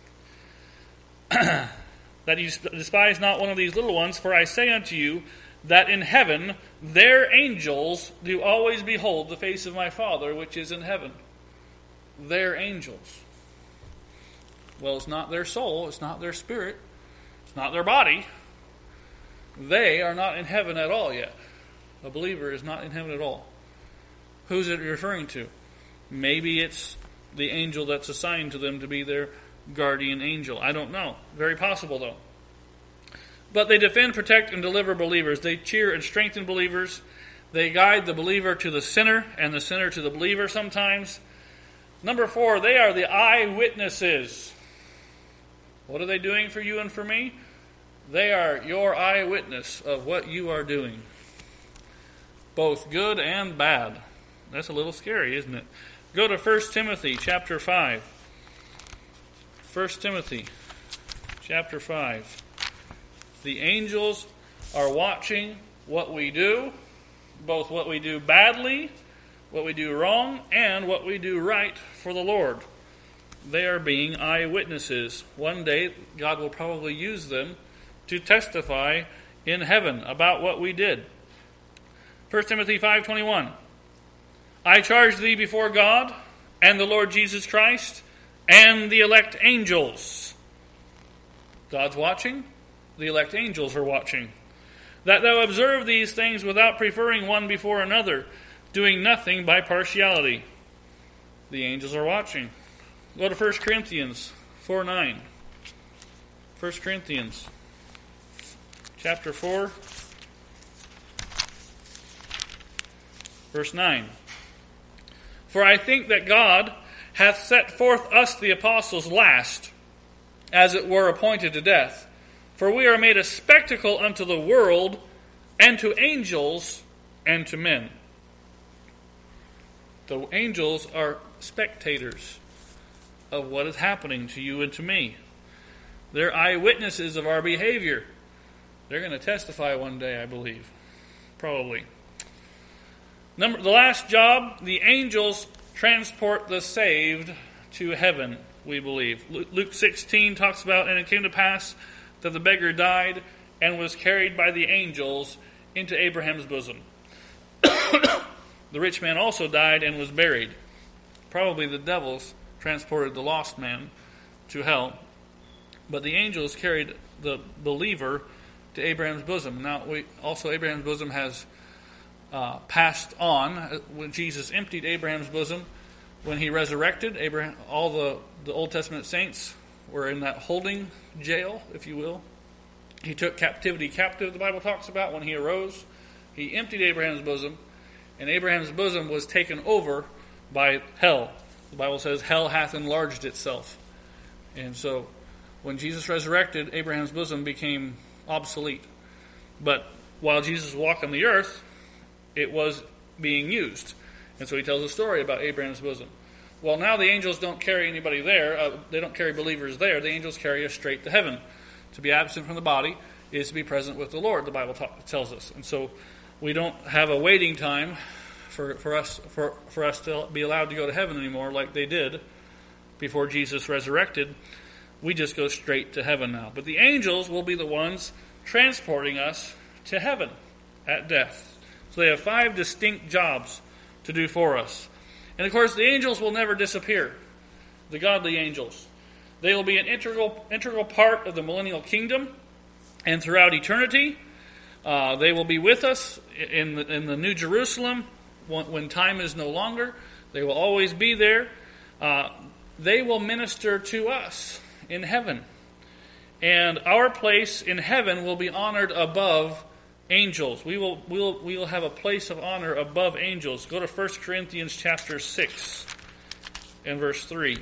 That you despise not one of these little ones, for I say unto you, that in heaven their angels do always behold the face of my Father which is in heaven. Their angels. Well, it's not their soul, it's not their spirit, it's not their body. They are not in heaven at all yet. A believer is not in heaven at all. Who's it referring to? Maybe it's the angel that's assigned to them to be their guardian angel. I don't know. Very possible, though. But they defend, protect, and deliver believers. They cheer and strengthen believers. They guide the believer to the sinner, and the sinner to the believer sometimes. Number four, they are the eyewitnesses. What are they doing for you and for me? They are your eyewitness of what you are doing. Both good and bad. That's a little scary, isn't it? Go to First Timothy chapter five. First Timothy chapter five. The angels are watching what we do, both what we do badly, what we do wrong, and what we do right for the Lord. They are being eyewitnesses. One day, God will probably use them to testify in heaven about what we did. First Timothy five twenty-one. I charge thee before God and the Lord Jesus Christ and the elect angels. God's watching. The elect angels are watching. That thou observe these things without preferring one before another, doing nothing by partiality. The angels are watching. Go to First Corinthians four nine. First Corinthians chapter four, verse nine. For I think that God hath set forth us the apostles last, as it were appointed to death. For we are made a spectacle unto the world, and to angels, and to men. The angels are spectators of what is happening to you and to me. They're eyewitnesses of our behavior. They're going to testify one day, I believe. Probably. Number, the last job, the angels transport the saved to heaven, we believe. Luke sixteen talks about, and it came to pass that the beggar died and was carried by the angels into Abraham's bosom. The rich man also died and was buried. Probably the devils transported the lost man to hell. But the angels carried the believer to Abraham's bosom. Now, we also Abraham's bosom has uh, passed on. When Jesus emptied Abraham's bosom, when he resurrected, Abraham, all the, the Old Testament saints were in that holding jail, if you will. He took captivity captive, the Bible talks about, when he arose. He emptied Abraham's bosom, and Abraham's bosom was taken over by hell. The Bible says, hell hath enlarged itself. And so, when Jesus resurrected, Abraham's bosom became obsolete. But while Jesus walked on the earth, it was being used. And so he tells a story about Abraham's bosom. Well, now the angels don't carry anybody there. Uh, they don't carry believers there. The angels carry us straight to heaven. To be absent from the body is to be present with the Lord, the Bible ta- tells us. And so we don't have a waiting time for, for us for, for us to be allowed to go to heaven anymore like they did before Jesus resurrected. We just go straight to heaven now. But the angels will be the ones transporting us to heaven at death. So they have five distinct jobs to do for us. And of course, the angels will never disappear. The godly angels. They will be an integral integral part of the millennial kingdom and throughout eternity. Uh, they will be with us in the, in the New Jerusalem when, when time is no longer. They will always be there. Uh, they will minister to us in heaven. And our place in heaven will be honored above angels. We will we will we will have a place of honor above angels. Go to First Corinthians chapter six and verse three.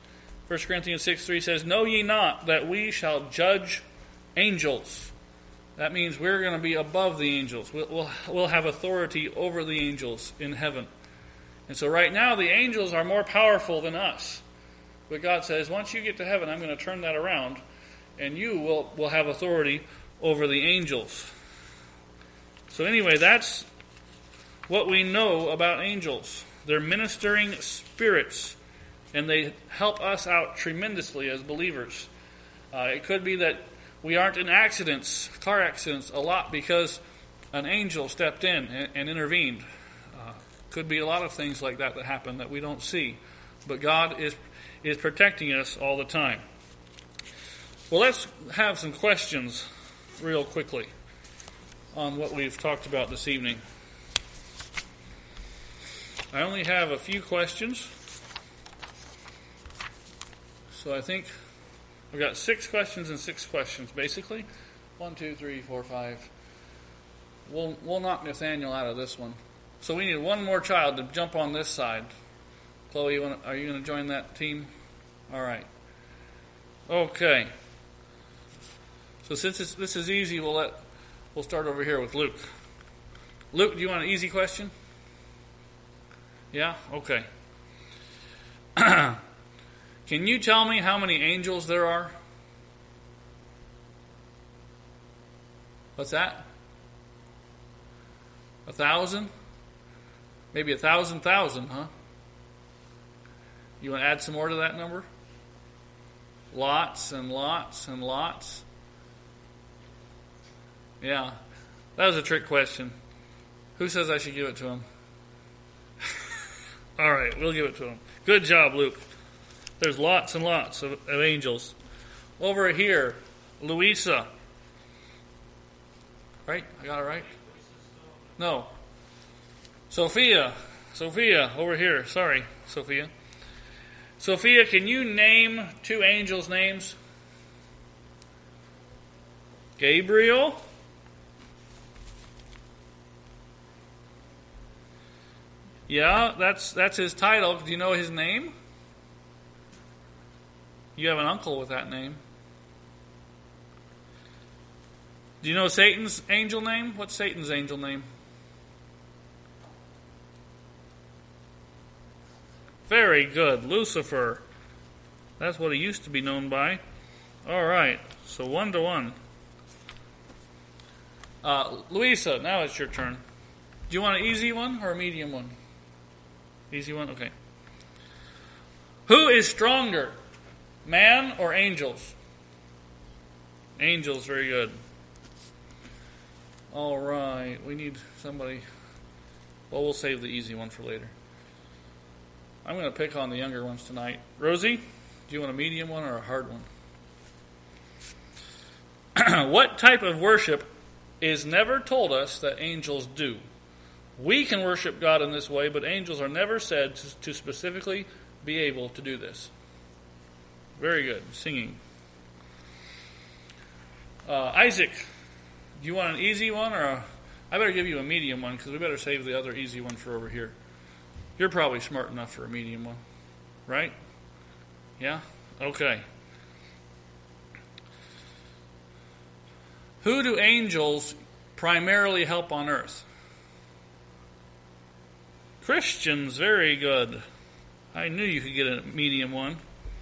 First Corinthians six three says, Know ye not that we shall judge angels? That means we're going to be above the angels. We'll, we'll, we'll have authority over the angels in heaven. And so right now, the angels are more powerful than us. But God says, once you get to heaven, I'm going to turn that around, and you will, will have authority over the angels. So anyway, that's what we know about angels. They're ministering spirits, and they help us out tremendously as believers. Uh, it could be that we aren't in accidents, car accidents, a lot because an angel stepped in and, and intervened. Uh, could be a lot of things like that that happen that we don't see. But God is is protecting us all the time. Well, let's have some questions real quickly on what we've talked about this evening. I only have a few questions. So I think I've got six questions and six questions, basically. One, two, three, four, five. We'll, we'll knock Nathaniel out of this one. So we need one more child to jump on this side. Chloe, you wanna, are you going to join that team? All right. Okay. So since it's, this is easy, we'll let we'll start over here with Luke. Luke, do you want an easy question? Yeah? Okay. Can you tell me how many angels there are? What's that? A thousand? Maybe a thousand thousand, huh? You want to add some more to that number? Lots and lots and lots. Yeah, that was a trick question. Who says I should give it to him? All right, we'll give it to him. Good job, Luke. There's lots and lots of, of angels. Over here, Louisa. Right? I got it right? No. Sophia. Sophia, over here. Sorry, Sophia. Sophia, can you name two angels' names? Gabriel. Yeah, that's that's his title. Do you know his name? You have an uncle with that name. Do you know Satan's angel name? What's Satan's angel name? Very good. Lucifer. That's what he used to be known by. All right. So one to one. Uh, Louisa, now it's your turn. Do you want an easy one or a medium one? Easy one? Okay. Who is stronger, man or angels? Angels, very good. All right. We need somebody. Well, we'll save the easy one for later. I'm going to pick on the younger ones tonight. Rosie, do you want a medium one or a hard one? What type of worship is never told us that angels do? We can worship God in this way, but angels are never said to, to specifically be able to do this. Very good. Singing. Uh, Isaac, do you want an easy one or a... I better give you a medium one because we better save the other easy one for over here. You're probably smart enough for a medium one, right? Yeah? Okay. Who do angels primarily help on earth? Christians, very good. I knew you could get a medium one.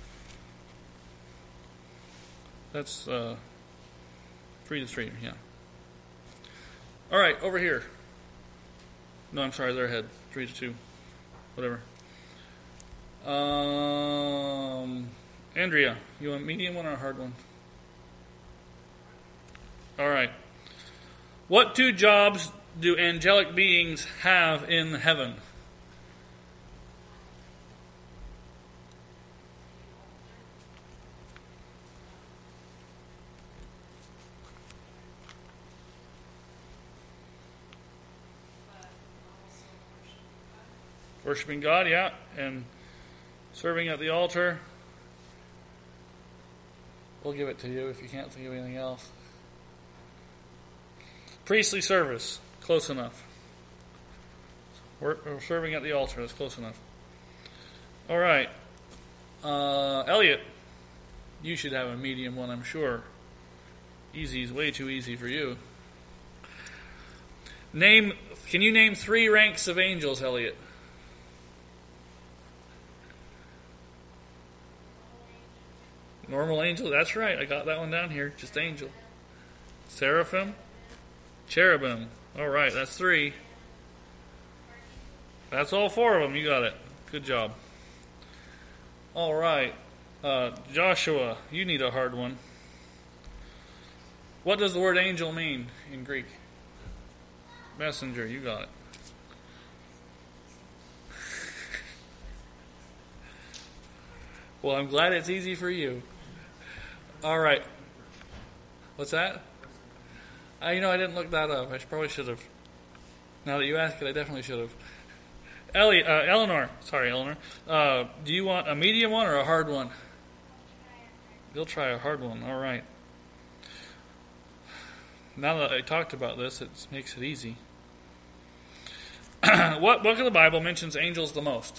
That's uh, three to three, yeah. All right, over here. No, I'm sorry, they're ahead. Three to two. Whatever. Um, Andrea, you want a medium one or a hard one? All right. What two jobs do angelic beings have in heaven? Worshiping God, yeah, and serving at the altar. We'll give it to you if you can't think of anything else. Priestly service, close enough. We're, we're serving at the altar, that's close enough. All right. Uh, Elliot, you should have a medium one, I'm sure. Easy is way too easy for you. Name. Can you name three ranks of angels, Elliot? Normal angel. That's right. I got that one down here. Just angel. Seraphim. Cherubim. All right. That's three. That's all four of them. You got it. Good job. All right. Uh, Joshua, you need a hard one. What does the word angel mean in Greek? Messenger. You got it. Well, I'm glad it's easy for you. All right. What's that? Uh, you know, I didn't look that up. I probably should have. Now that you ask it, I definitely should have. Ellie, uh, Eleanor. Sorry, Eleanor. Uh, do you want a medium one or a hard one? You'll try a hard one. All right. Now that I talked about this, it makes it easy. What book of the Bible mentions angels the most?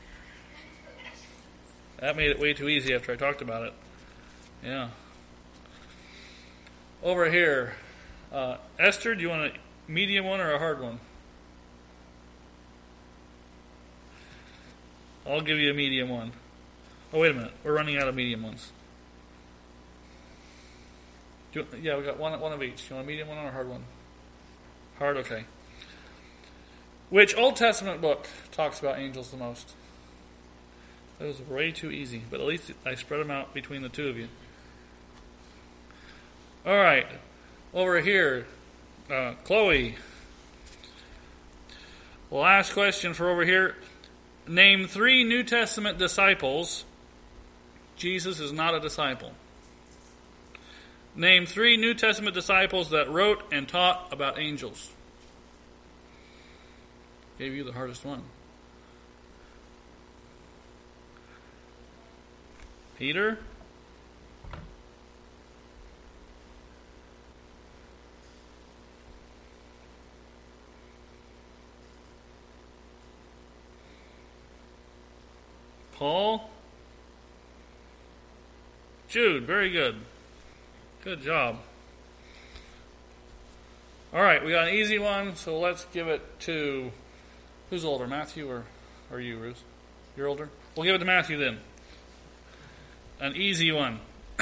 That made it way too easy after I talked about it. Yeah. Over here. Uh, Esther, do you want a medium one or a hard one? I'll give you a medium one. Oh, wait a minute. We're running out of medium ones. Do you, yeah, we got one, one of each. You want a medium one or a hard one? Hard, okay. Which Old Testament book talks about angels the most? That was way too easy, but at least I spread them out between the two of you. All right. Over here, uh, Chloe. Last question for over here. Name three New Testament disciples. Jesus is not a disciple. Name three New Testament disciples that wrote and taught about angels. Gave you the hardest one. Peter. Paul. Jude. Very good. Good job. All right, we got an easy one, so let's give it to... Who's older, Matthew or, or you, Ruth? You're older? We'll give it to Matthew then. An easy one.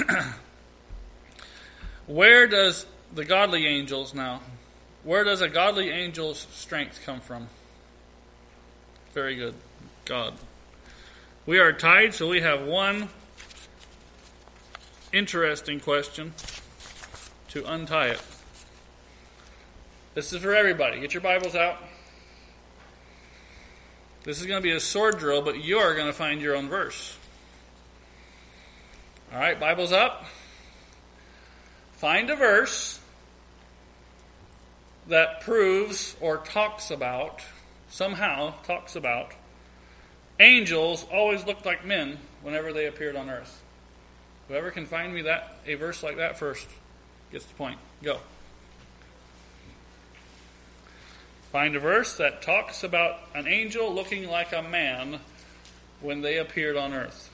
Where does the godly angels now, where does a godly angel's strength come from? Very good. God. We are tied, so we have one interesting question to untie it. This is for everybody. Get your Bibles out. This is going to be a sword drill, but you're going to find your own verse. All right, Bibles up. Find a verse that proves or talks about, somehow talks about, angels always looked like men whenever they appeared on earth. Whoever can find me that a verse like that first gets the point. Go. Find a verse that talks about an angel looking like a man when they appeared on earth.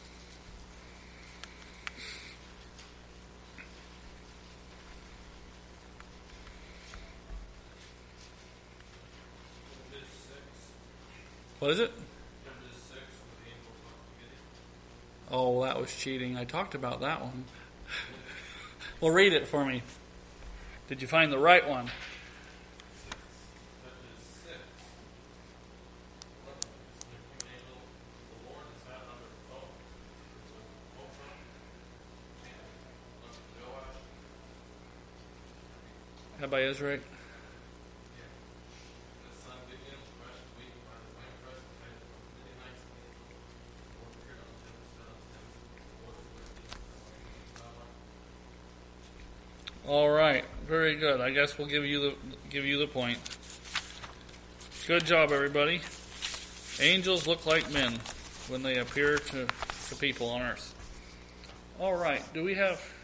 What is it? Oh, that was cheating. I talked about that one. Well, read it for me. Did you find the right one? How by Ezra? All right, very good. I guess we'll give you the give you the point. Good job, everybody. Angels look like men when they appear to, to people on earth. All right, do we have